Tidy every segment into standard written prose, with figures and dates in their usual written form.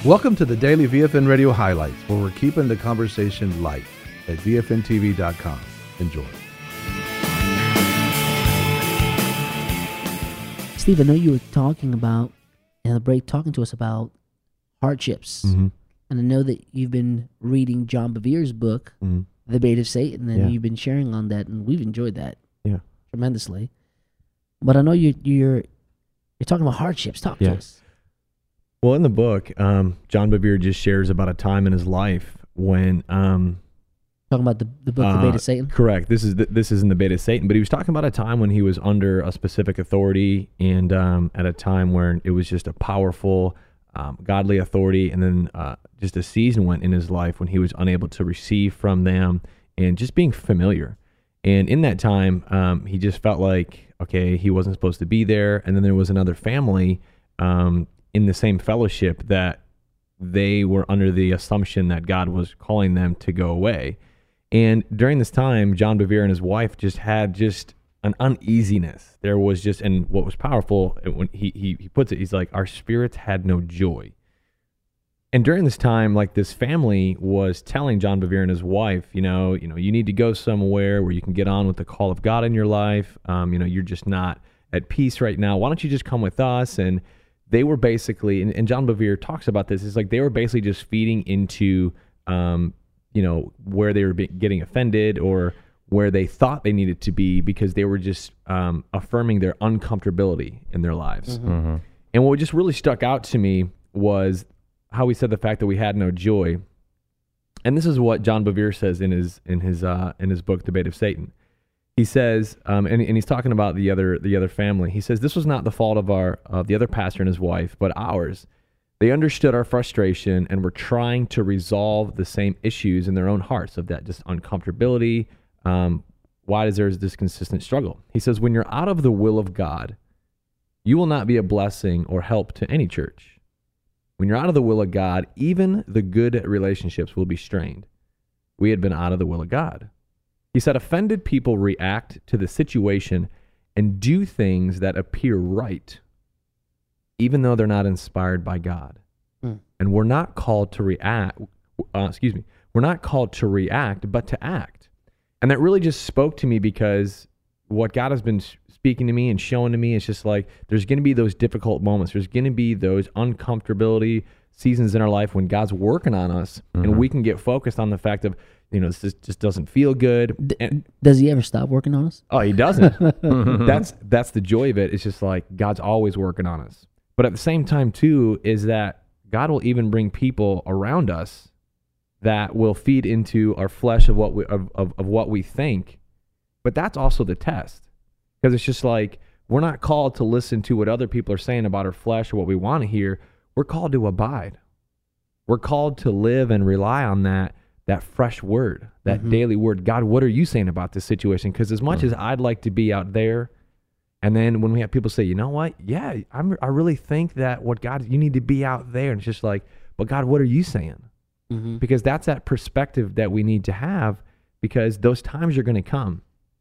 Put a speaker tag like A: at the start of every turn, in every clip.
A: Welcome to the Daily VFN Radio Highlights, where we're keeping the conversation light at VFNTV.com. Enjoy.
B: Steve, I know you were talking about, in the break, talking to us about hardships.
A: Mm-hmm.
B: And I know that you've been reading John Bevere's book, The Bait of Satan, and you've been sharing on that, and we've enjoyed that tremendously. But I know you're talking about hardships. Talk to us.
C: Well, in the book, John Bevere just shares about a time in his life when
B: Talking about the book, The Bait of Satan?
C: Correct. This isn't The Bait of Satan, but he was talking about a time when he was under a specific authority, and at a time where it was just a powerful, godly authority, and then just a season went in his life when he was unable to receive from them and just being familiar. And in that time, he just felt like, okay, he wasn't supposed to be there. And then there was another family in the same fellowship that they were under the assumption that God was calling them to go away. And during this time, John Bevere and his wife just had an uneasiness. There was just, and what was powerful, when he puts it, he's like, our spirits had no joy. And during this time, like, this family was telling John Bevere and his wife, you need to go somewhere where you can get on with the call of God in your life. You're just not at peace right now. Why don't you just come with us? And they were basically, and John Bevere talks about this, it's like they were basically just feeding into, where they were getting offended or where they thought they needed to be, because they were just affirming their uncomfortability in their lives.
D: Mm-hmm.
C: And what just really stuck out to me was how he said the fact that we had no joy. And this is what John Bevere says in his book, The Bait of Satan. He says, and he's talking about the other family. He says, this was not the fault of the other pastor and his wife, but ours. They understood our frustration and were trying to resolve the same issues in their own hearts of that just uncomfortability. Why is there this consistent struggle? He says, when you're out of the will of God, you will not be a blessing or help to any church. When you're out of the will of God, even the good relationships will be strained. We had been out of the will of God. He said, offended people react to the situation and do things that appear right, even though they're not inspired by God. And we're not called to react. We're not called to react, but to act. And that really just spoke to me, because what God has been speaking to me and showing to me is just like, there's going to be those difficult moments. There's going to be those uncomfortability seasons in our life when God's working on us, and we can get focused on the fact of, this just doesn't feel good.
B: Does he ever stop working on us?
C: Oh, he doesn't. That's the joy of it. It's just like God's always working on us. But at the same time, too, is that God will even bring people around us that will feed into our flesh of what we think. But that's also the test, because it's just like, we're not called to listen to what other people are saying about our flesh or what we want to hear. We're called to abide. We're called to live and rely on that fresh word, that daily word. God, what are you saying about this situation? Because as much as I'd like to be out there, and then when we have people say, you know what? Yeah, I really think that what God, you need to be out there. And it's just like, but God, what are you saying? Because that's that perspective that we need to have, because those times are going to come.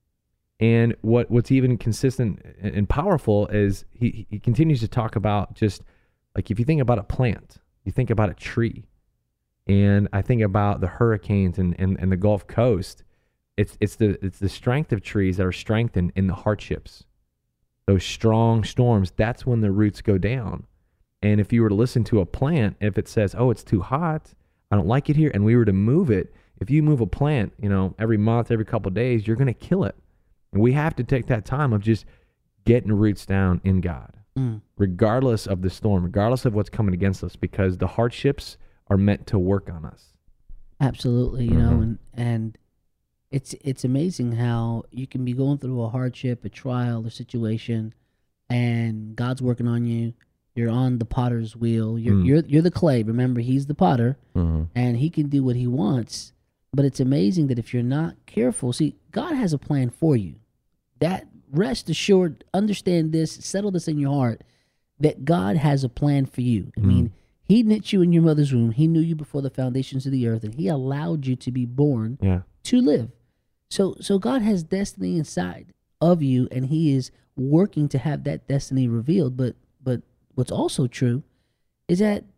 C: And what's even consistent and powerful is he continues to talk about, just like, if you think about a plant, you think about a tree. And I think about the hurricanes and the Gulf Coast. It's the strength of trees that are strengthened in the hardships. Those strong storms, that's when the roots go down. And if you were to listen to a plant, if it says, oh, it's too hot, I don't like it here, and we were to move it, if you move a plant, every month, every couple of days, you're going to kill it. And we have to take that time of just getting roots down in God, regardless of the storm, regardless of what's coming against us, because the hardships are meant to work on us.
B: Absolutely, and it's amazing how you can be going through a hardship, a trial, a situation, and God's working on you. You're on the potter's wheel. You're the clay. Remember, he's the potter, and he can do what he wants. But it's amazing that if you're not careful, see, God has a plan for you. That, rest assured, understand this, settle this in your heart, that God has a plan for you. I mean, he knit you in your mother's womb. He knew you before the foundations of the earth, and he allowed you to be born to live. So God has destiny inside of you, and he is working to have that destiny revealed. But what's also true is that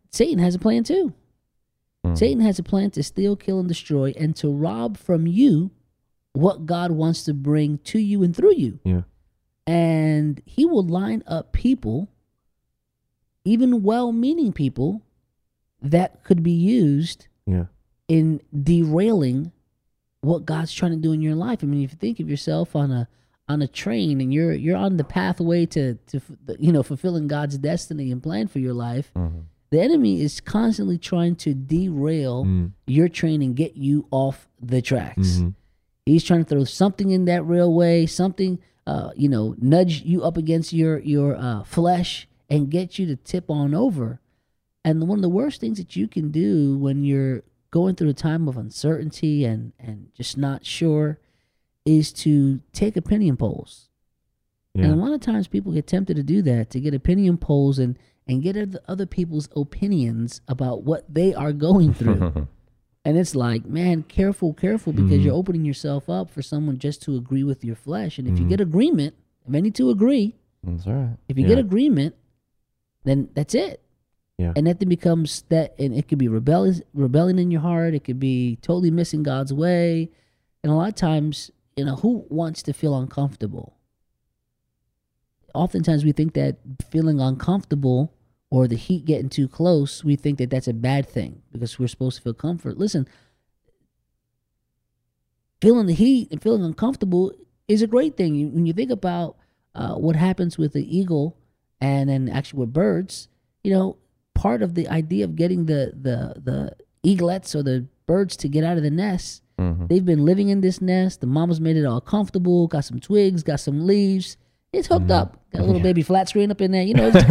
B: Satan has a plan too.
C: Mhm.
B: Satan has a plan to steal, kill, and destroy, and to rob from you what God wants to bring to you and through you.
C: Yeah.
B: And he will line up people, even well-meaning people, that could be used
C: Yeah.
B: in derailing what God's trying to do in your life. I mean, if you think of yourself on a train and you're on the pathway to fulfilling God's destiny and plan for your life,
C: Mhm.
B: the enemy is constantly trying to derail your train and get you off the tracks.
C: Mhm.
B: He's trying to throw something in that railway, something nudge you up against your flesh and get you to tip on over. And one of the worst things that you can do when you're going through a time of uncertainty and just not sure is to take opinion polls.
C: Yeah.
B: And a lot of times people get tempted to do that, to get opinion polls and get other people's opinions about what they are going through. And it's like, man, careful, because you're opening yourself up for someone just to agree with your flesh. And if you get agreement, if any two agree,
D: That's right.
B: if you get agreement, then that's it.
C: Yeah.
B: And that then becomes that, and it could be rebelling in your heart. It could be totally missing God's way. And a lot of times, who wants to feel uncomfortable? Oftentimes we think that feeling uncomfortable or the heat getting too close, we think that that's a bad thing because we're supposed to feel comfort. Listen, feeling the heat and feeling uncomfortable is a great thing. When you think about what happens with the eagle and then actually with birds, part of the idea of getting the eaglets or the birds to get out of the nest, they've been living in this nest. The mama's made it all comfortable, got some twigs, got some leaves. It's hooked up. Got a little baby flat screen up in there.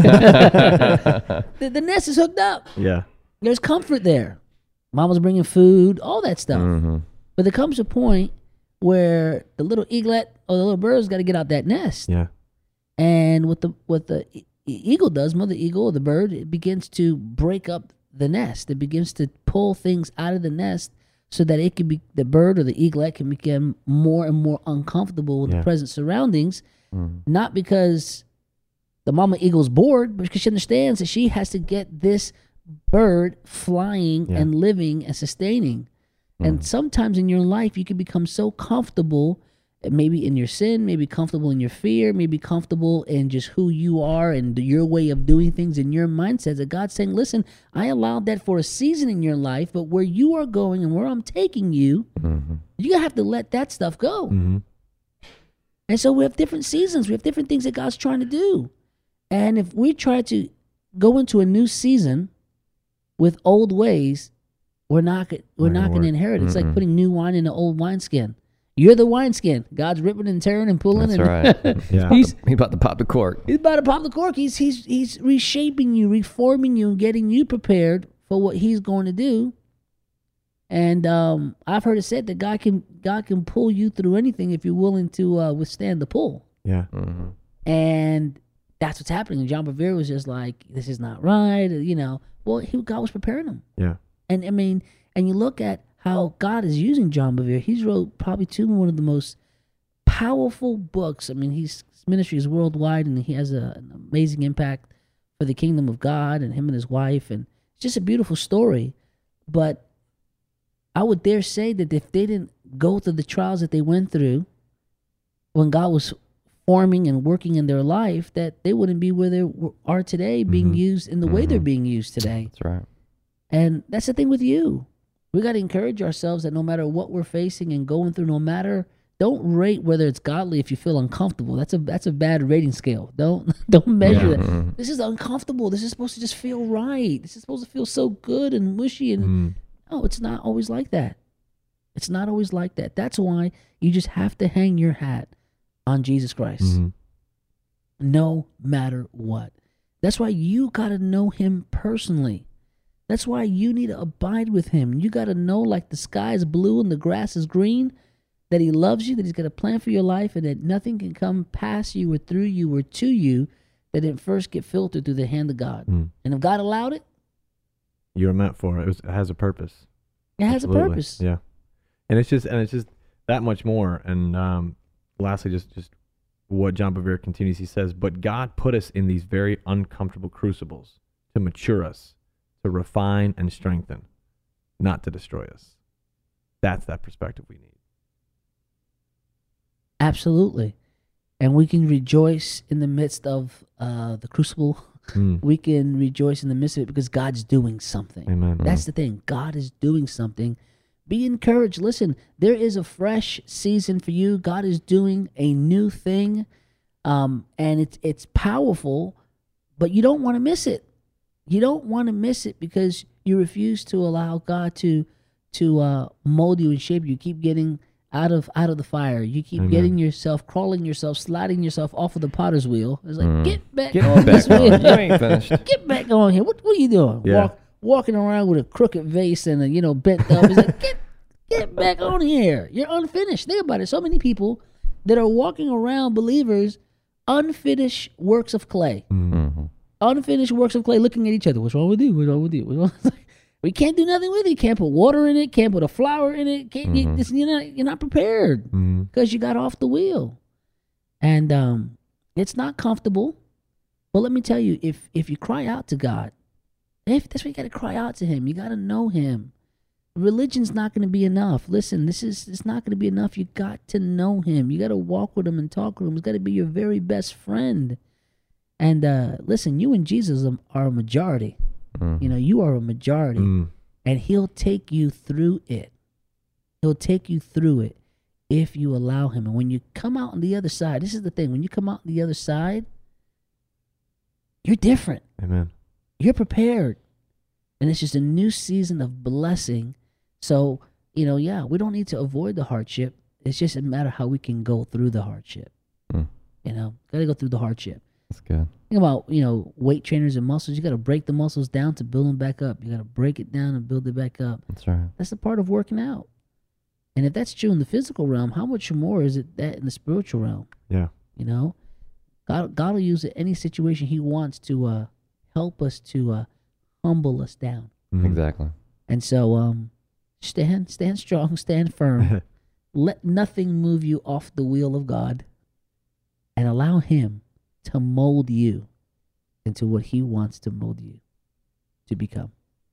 B: The nest is hooked up.
C: Yeah.
B: There's comfort there. Mama's bringing food, all that stuff.
D: Mm-hmm.
B: But there comes a point where the little eaglet or the little bird's got to get out that nest.
C: Yeah.
B: And what the eagle does, mother eagle or the bird, it begins to break up the nest. It begins to pull things out of the nest so that it can be, the bird or the eaglet can become more and more uncomfortable with the present surroundings. Not because the mama eagle's bored, but because she understands that she has to get this bird flying and living and sustaining. And sometimes in your life, you can become so comfortable, maybe in your sin, maybe comfortable in your fear, maybe comfortable in just who you are and your way of doing things and your mindset, that God's saying, listen, I allowed that for a season in your life, but where you are going and where I'm taking you, you have to let that stuff go. And so we have different seasons. We have different things that God's trying to do. And if we try to go into a new season with old ways, we're not going to inherit. It's like putting new wine in an old wineskin. You're the wineskin. God's ripping and tearing and pulling.
D: That's
B: and
D: right.
C: Yeah.
D: He's about to pop the cork.
B: He's about to pop the cork. He's reshaping you, reforming you, and getting you prepared for what he's going to do. And I've heard it said that God can pull you through anything if you're willing to withstand the pull.
C: Yeah.
B: And that's what's happening. And John Bevere was just like, this is not right. Well, God was preparing him.
C: Yeah.
B: And I mean, and you look at how God is using John Bevere. He's wrote probably one of the most powerful books. I mean, his ministry is worldwide, and he has an amazing impact for the kingdom of God, and him and his wife. And it's just a beautiful story. But I would dare say that if they didn't go through the trials that they went through when God was forming and working in their life, that they wouldn't be where they are today, being used in the way they're being used today.
D: That's right.
B: And that's the thing with you. We got to encourage ourselves that no matter what we're facing and going through, don't rate whether it's godly if you feel uncomfortable. That's a bad rating scale. Don't measure that. This is uncomfortable. This is supposed to just feel right. This is supposed to feel so good and mushy. And no, it's not always like that. It's not always like that. That's why you just have to hang your hat on Jesus Christ. No matter what. That's why you got to know him personally. That's why you need to abide with him. You got to know, like the sky is blue and the grass is green, that he loves you, that he's got a plan for your life, and that nothing can come past you or through you or to you that didn't first get filtered through the hand of God. And if God allowed it,
C: You were meant for it. It has a purpose.
B: it has
C: Absolutely.
B: a purpose.
C: Yeah. And it's just that much more. And lastly, just what John Bevere continues, he says, but God put us in these very uncomfortable crucibles to mature us, to refine and strengthen, not to destroy us. That's that perspective we need.
B: Absolutely. And we can rejoice in the midst of the crucible. We can rejoice in the midst of it because God's doing something.
C: Amen.
B: That's the thing. God is doing something. Be encouraged. Listen, there is a fresh season for you. God is doing a new thing, and it's powerful, but you don't want to miss it. You don't want to miss it because you refuse to allow God to mold you and shape you. You keep getting out of the fire. You keep getting yourself, crawling yourself, sliding yourself off of the potter's wheel. It's like, get back on this wheel.
D: You ain't finished.
B: Get back on here. What are you doing?
C: Yeah.
B: Walking around with a crooked vase and a bent up. It's like, get back on here. You're unfinished. Think about it. So many people that are walking around, believers, unfinished works of clay. Unfinished works of clay, looking at each other. What's wrong with you? What's wrong with you? What's wrong? We can't do nothing with it. You can't put water in it. Can't put a flower in it. You're not prepared because you got off the wheel, and it's not comfortable. But let me tell you, if you cry out to God, that's what you got to cry out to Him. You got to know Him. Religion's not going to be enough. Listen, it's not going to be enough. You got to know Him. You got to walk with Him and talk with Him. He's got to be your very best friend. And listen, you and Jesus are a majority. You are a majority, and He'll take you through it. He'll take you through it if you allow Him. And when you come out on the other side, this is the thing. When you come out on the other side, you're different.
C: Amen.
B: You're prepared. And it's just a new season of blessing. So, we don't need to avoid the hardship. It's just a matter how we can go through the hardship. Got to go through the hardship.
D: That's good.
B: Think about, weight trainers and muscles. You got to break the muscles down to build them back up. You got to break it down and build it back up.
D: That's right.
B: That's the part of working out. And if that's true in the physical realm, how much more is it that in the spiritual realm?
C: Yeah.
B: God will use it any situation He wants to help us to humble us down.
D: Exactly.
B: And so stand strong, stand firm. Let nothing move you off the wheel of God, and allow Him to mold you into what He wants to mold you to become.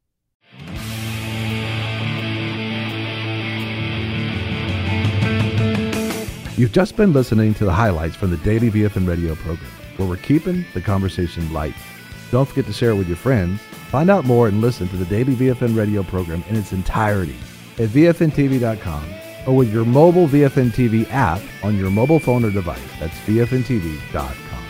A: You've just been listening to the highlights from the Daily VFN Radio program, where we're keeping the conversation light. Don't forget to share it with your friends. Find out more and listen to the Daily VFN Radio program in its entirety at VFNTV.com or with your mobile VFN TV app on your mobile phone or device. That's VFNTV.com.